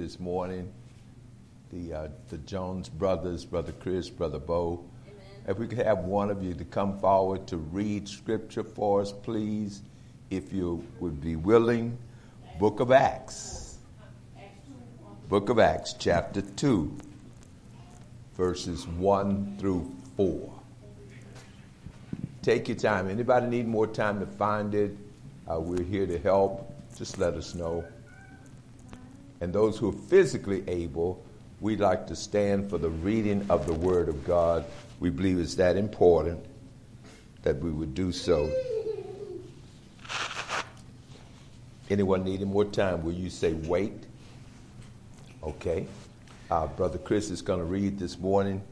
this morning. The Jones brothers, Brother Chris, Brother Bo. Amen. If we could have one of you to come forward to read scripture for us, please, if you would be willing. Book of Acts. Book of Acts, chapter 2, verses 1 through 4. Take your time. Anybody need more time to find it? We're here to help. Just let us know. And those who are physically able, we'd like to stand for the reading of the Word of God. We believe it's that important that we would do so. Anyone needing more time, will you say wait? Okay. Brother Chris is going to read this morning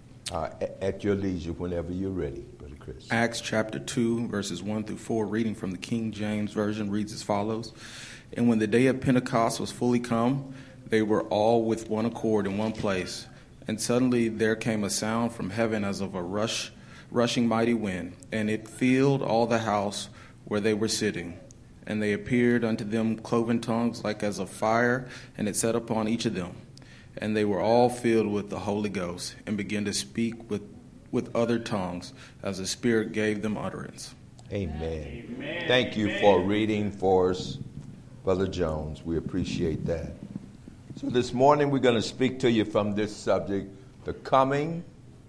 at your leisure whenever you're ready, Brother Chris. Acts chapter 2, verses 1 through 4, reading from the King James Version, reads as follows. And when the day of Pentecost was fully come, they were all with one accord in one place. And suddenly there came a sound from heaven as of a rushing mighty wind, and it filled all the house where they were sitting. And they appeared unto them cloven tongues like as of fire, and it sat upon each of them. And they were all filled with the Holy Ghost, and began to speak with other tongues, as the Spirit gave them utterance. Amen. Amen. Thank you for reading for us, Brother Jones. We appreciate that. So this morning we're going to speak to you from this subject, the coming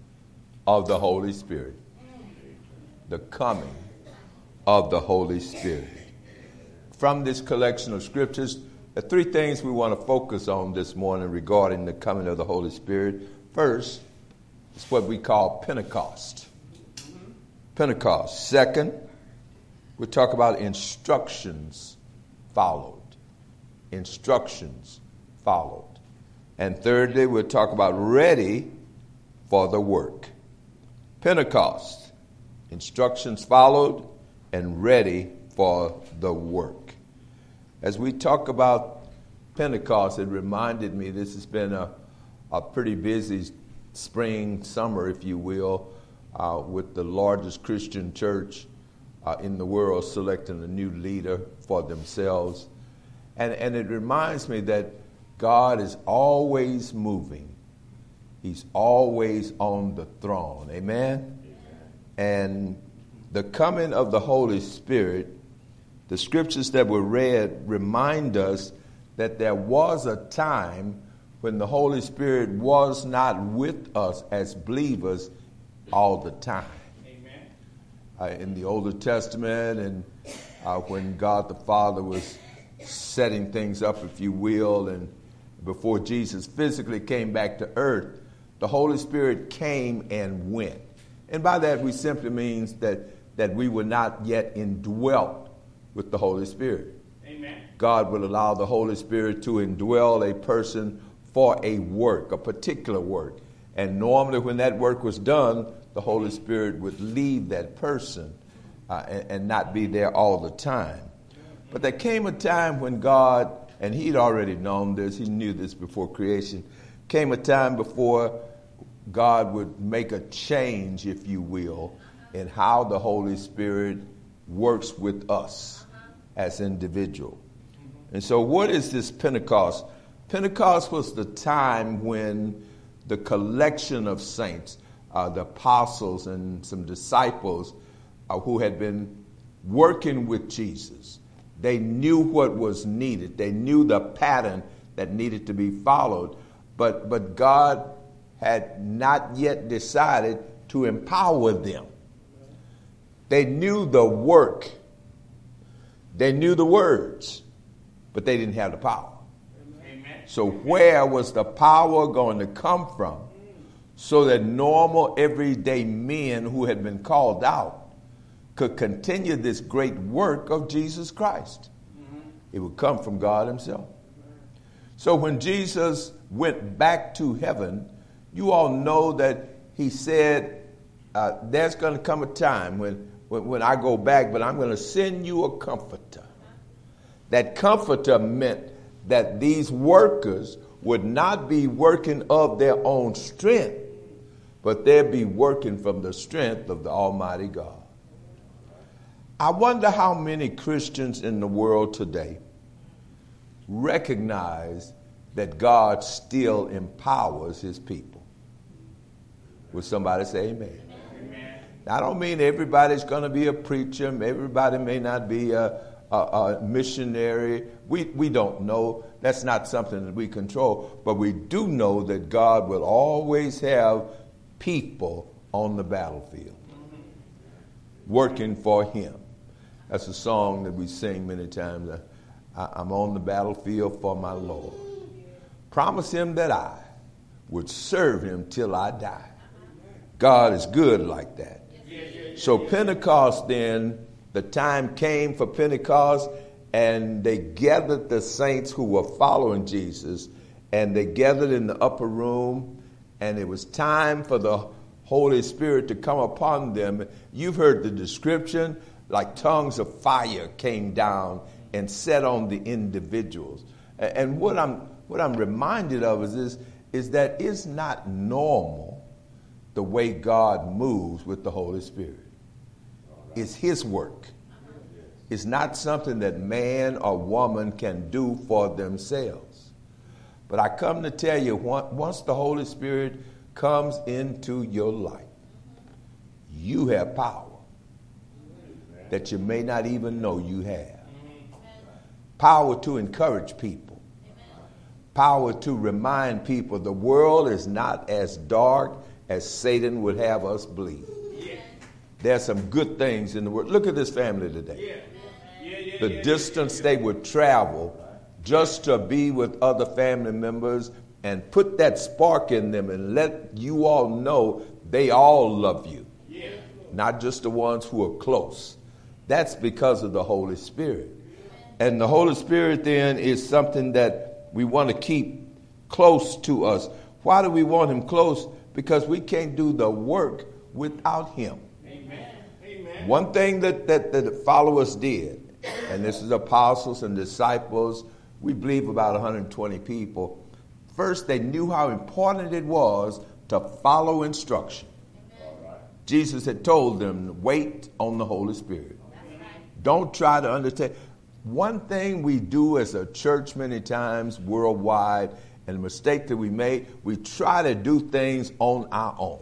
of the Holy Spirit. The coming of the Holy Spirit. From this collection of scriptures, there are three things we want to focus on this morning regarding the coming of the Holy Spirit. First, it's what we call Pentecost. Pentecost. Second, we'll talk about instructions followed. Instructions followed. And thirdly, we'll talk about ready for the work. Pentecost. Instructions followed and ready for the work. As we talk about Pentecost, it reminded me this has been a pretty busy spring, summer, if you will, with the largest Christian church in the world selecting a new leader for themselves. And it reminds me that God is always moving. He's always on the throne. Amen? And the coming of the Holy Spirit, the scriptures that were read remind us that there was a time when the Holy Spirit was not with us as believers all the time. Amen. In the Old Testament and when God the Father was setting things up, if you will, and before Jesus physically came back to earth, the Holy Spirit came and went. And by that we simply means that we were not yet indwelt with the Holy Spirit. Amen. God will allow the Holy Spirit to indwell a person for a work, a particular work. And normally when that work was done, the Holy Spirit would leave that person and not be there all the time. But there came a time when God, and he'd already known this, he knew this before creation, came a time before God would make a change, if you will, in how the Holy Spirit works with us as individual. And so what is this Pentecost? Pentecost was the time when the collection of saints, the apostles and some disciples who had been working with Jesus, they knew what was needed. They knew the pattern that needed to be followed. But God had not yet decided to empower them. They knew the work. They knew the words, but they didn't have the power. Amen. So where was the power going to come from so that normal, everyday men who had been called out could continue this great work of Jesus Christ? Mm-hmm. It would come from God himself. So when Jesus went back to heaven, you all know that he said, there's going to come a time when I go back, but I'm going to send you a comforter. That comforter meant that these workers would not be working of their own strength, but they'd be working from the strength of the Almighty God. I wonder how many Christians in the world today recognize that God still empowers his people. Will somebody say amen? Amen. I don't mean everybody's going to be a preacher. Everybody may not be a missionary. We don't know. That's not something that we control. But we do know that God will always have people on the battlefield working for him. That's a song that we sing many times. I'm on the battlefield for my Lord. Promise him that I would serve him till I die. God is good like that. So Pentecost then, the time came for Pentecost, and they gathered the saints who were following Jesus, and they gathered in the upper room, and it was time for the Holy Spirit to come upon them. You've heard the description, like tongues of fire came down and set on the individuals. And what I'm reminded of is that it's not normal the way God moves with the Holy Spirit. It's his work. It's not something that man or woman can do for themselves. But I come to tell you, once the Holy Spirit comes into your life, you have power that you may not even know you have. Power to encourage people. Power to remind people the world is not as dark as Satan would have us believe. There's some good things in the world. Look at this family today. The distance they would travel just to be with other family members and put that spark in them and let you all know they all love you. Not just the ones who are close. That's because of the Holy Spirit. And the Holy Spirit then is something that we want to keep close to us. Why do we want him close? Because we can't do the work without him. Amen. Amen. One thing that the followers did, and this is apostles and disciples, we believe about 120 people. First, they knew how important it was to follow instruction. Amen. Jesus had told them, wait on the Holy Spirit. Right. Don't try to undertake. One thing we do as a church many times worldwide, and the mistake that we make, we try to do things on our own,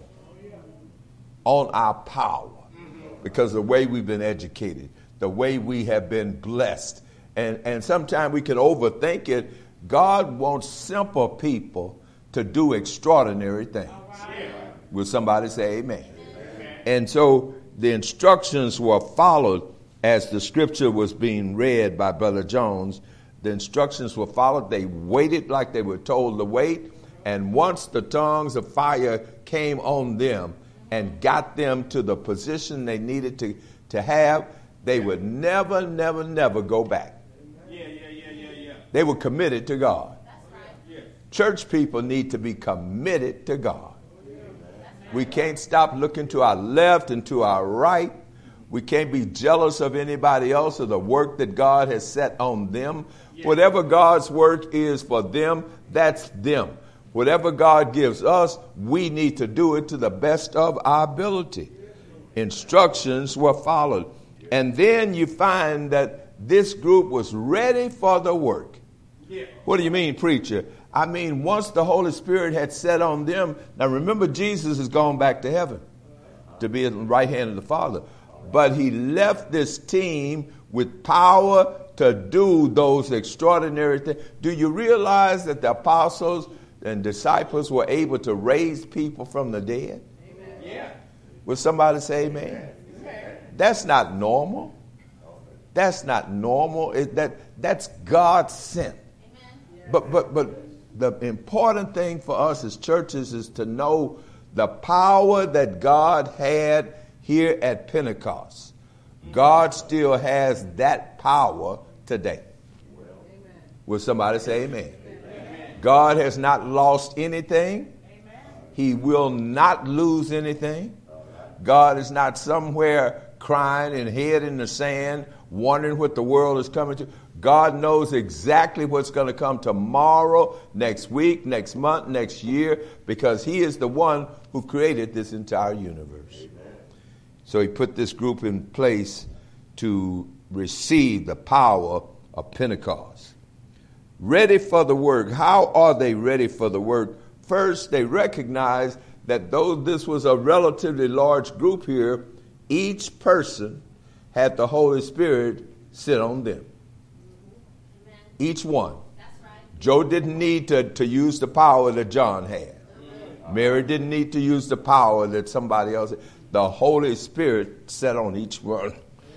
on our power, because of the way we've been educated, the way we have been blessed. And sometimes we can overthink it. God wants simple people to do extraordinary things. Will somebody say amen? Amen? And so the instructions were followed as the scripture was being read by Brother Jones. The instructions were followed. They waited like they were told to wait. And once the tongues of fire came on them and got them to the position they needed to have, they would never go back. They were committed to God. Church people need to be committed to God. We can't stop looking to our left and to our right. We can't be jealous of anybody else or the work that God has set on them. Whatever God's work is for them, that's them. Whatever God gives us, we need to do it to the best of our ability. Instructions were followed. And then you find that this group was ready for the work. What do you mean, preacher? I mean, once the Holy Spirit had set on them. Now remember, Jesus has gone back to heaven to be at the right hand of the Father. But he left this team with power to do those extraordinary things. Do you realize that the apostles and disciples were able to raise people from the dead? Amen. Yeah. Will somebody say amen? Amen. That's not normal. That's not normal. That's God sent. But the important thing for us as churches is to know the power that God had here at Pentecost. God still has that power today. Will somebody say amen? Amen. God has not lost anything. Amen. He will not lose anything. God is not somewhere crying and head in the sand, wondering what the world is coming to. God knows exactly what's going to come tomorrow, next week, next month, next year, because he is the one who created this entire universe. Amen. So he put this group in place to receive the power of Pentecost. Ready for the work. How are they ready for the work? First, they recognize that though this was a relatively large group here, each person had the Holy Spirit sit on them. Amen. Each one. That's right. Joe didn't need to use the power that John had. Mary didn't need to use the power that somebody else had. The Holy Spirit sat on each one.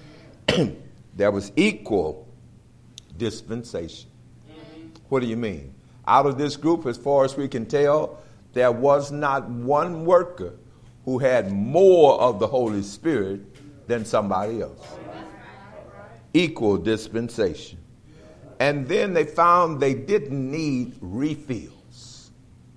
There was equal dispensation. What do you mean? Out of this group, as far as we can tell, there was not one worker who had more of the Holy Spirit than somebody else. Equal dispensation. And then they found they didn't need refills.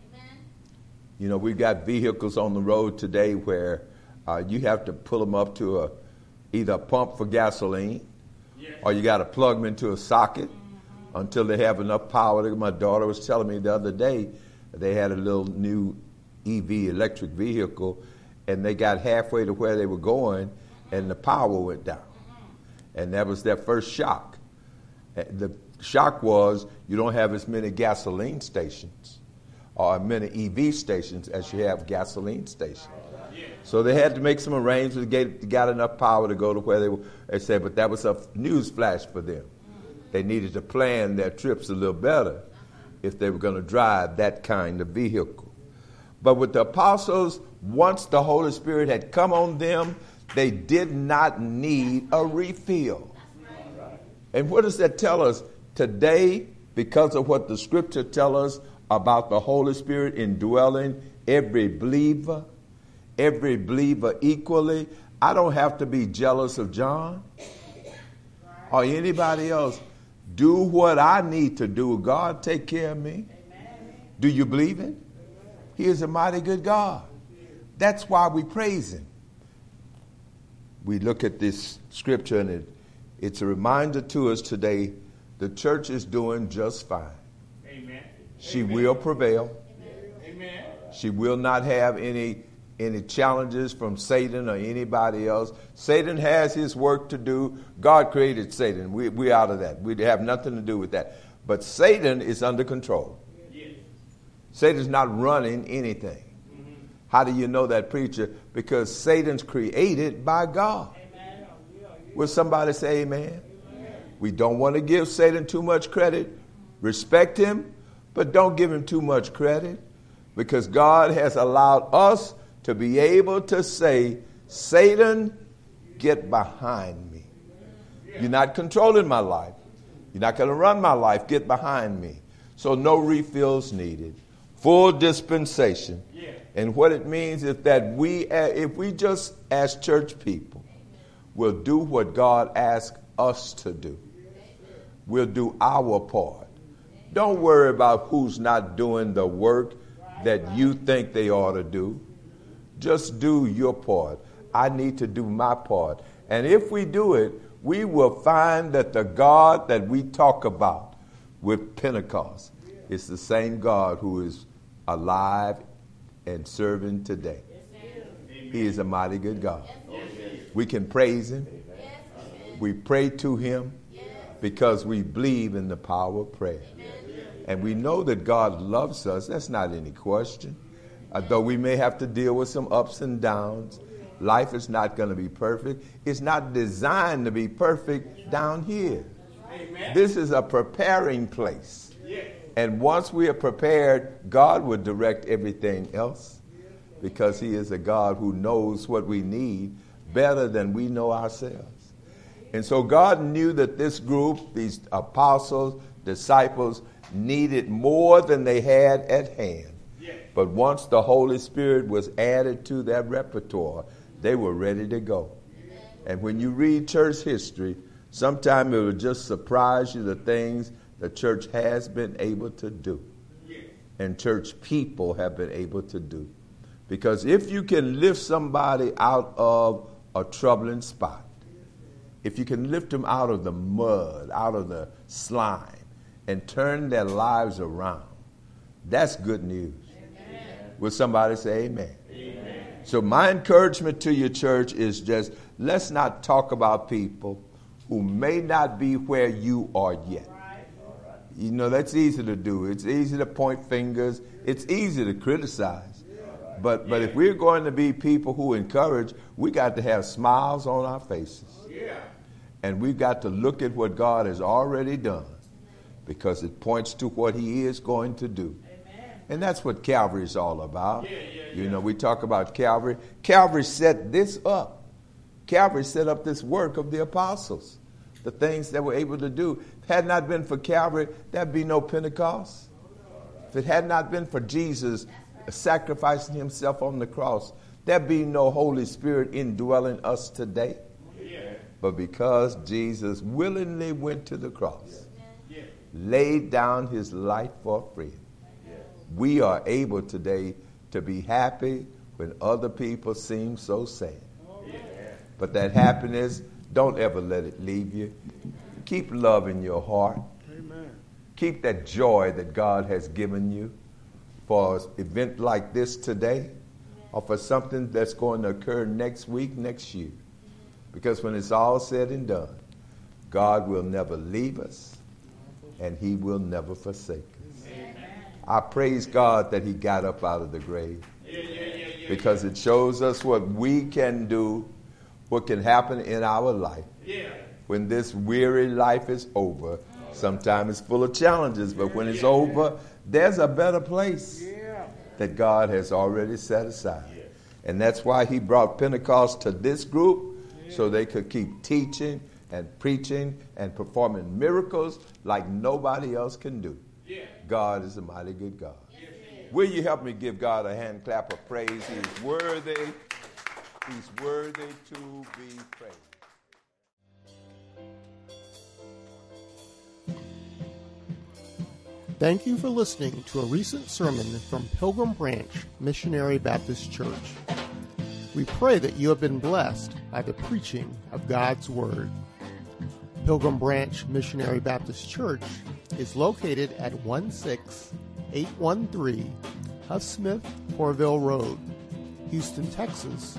You know, we've got vehicles on the road today where you have to pull them up to either a pump for gasoline, or you got to plug them into a socket until they have enough power. My daughter was telling me the other day they had a little new EV, electric vehicle, and they got halfway to where they were going, and the power went down. And that was their first shock. The shock was you don't have as many gasoline stations or many EV stations as you have gasoline stations. So they had to make some arrangements to get enough power to go to where they were. They said, but that was a news flash for them. They needed to plan their trips a little better if they were going to drive that kind of vehicle. But with the apostles, once the Holy Spirit had come on them, they did not need a refill. And what does that tell us? Today, because of what the scripture tells us about the Holy Spirit indwelling every believer equally, I don't have to be jealous of John or anybody else. Do what I need to do. God take care of me. Do you believe it? He is a mighty good God. That's why we praise him. We look at this scripture and it's a reminder to us today the church is doing just fine. Amen. She will prevail. Amen. She will not have any challenges from Satan or anybody else. Satan has his work to do. God created Satan. We're out of that. We have nothing to do with that. But Satan is under control. Yes. Satan's not running anything. Mm-hmm. How do you know that, preacher? Because Satan's created by God. Amen. Will somebody say amen? Amen? We don't want to give Satan too much credit. Respect him, but don't give him too much credit, because God has allowed us to be able to say, Satan, get behind me. You're not controlling my life. You're not going to run my life. Get behind me. So no refills needed. Full dispensation. And what it means is that if we just as church people will do what God asks us to do, we'll do our part. Don't worry about who's not doing the work that you think they ought to do. Just do your part. I need to do my part. And if we do it, we will find that the God that we talk about with Pentecost is the same God who is alive and serving today. He is a mighty good God. We can praise him. We pray to him because we believe in the power of prayer. And we know that God loves us. That's not any question. Though we may have to deal with some ups and downs, life is not going to be perfect. It's not designed to be perfect down here. Amen. This is a preparing place. Yes. And once we are prepared, God will direct everything else, because he is a God who knows what we need better than we know ourselves. And so God knew that this group, these apostles, disciples, needed more than they had at hand. But once the Holy Spirit was added to their repertoire, they were ready to go. And when you read church history, sometimes it will just surprise you the things the church has been able to do. And church people have been able to do. Because if you can lift somebody out of a troubling spot, if you can lift them out of the mud, out of the slime, and turn their lives around, that's good news. Will somebody say amen? Amen? So my encouragement to your church is just, let's not talk about people who may not be where you are yet. You know, that's easy to do. It's easy to point fingers. It's easy to criticize. But if we're going to be people who encourage, we got to have smiles on our faces. And we've got to look at what God has already done, because it points to what he is going to do. And that's what Calvary is all about. You know, we talk about Calvary. Calvary set this up. Calvary set up this work of the apostles, the things that we're able to do. If it had not been for Calvary, there'd be no Pentecost. If it had not been for Jesus sacrificing himself on the cross, there'd be no Holy Spirit indwelling us today. But because Jesus willingly went to the cross, laid down his life for free, we are able today to be happy when other people seem so sad. But that happiness, don't ever let it leave you. Keep love in your heart. Amen. Keep that joy that God has given you for an event like this today, or for something that's going to occur next week, next year. Because when it's all said and done, God will never leave us, and he will never forsake us. Amen. I praise God that he got up out of the grave, because it shows us what we can do, what can happen in our life. When this weary life is over, sometimes it's full of challenges, but when it's over, there's a better place that God has already set aside. And that's why he brought Pentecost to this group, so they could keep teaching and preaching and performing miracles like nobody else can do. God is a mighty good God. Will you help me give God a hand clap of praise? He is worthy. He's worthy to be praised. Thank you for listening to a recent sermon from Pilgrim Branch Missionary Baptist Church. We pray that you have been blessed by the preaching of God's Word. Pilgrim Branch Missionary Baptist Church is located at 16813 Huff Smith Corville Road, Houston, Texas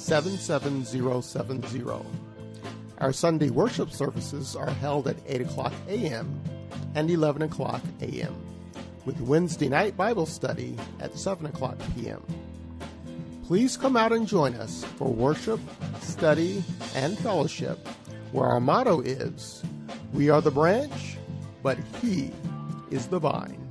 77070. Our Sunday worship services are held at 8 o'clock a.m. and 11 o'clock a.m., with Wednesday night Bible study at 7 o'clock p.m. Please come out and join us for worship, study, and fellowship, where our motto is, "We are the branch, but he is the vine."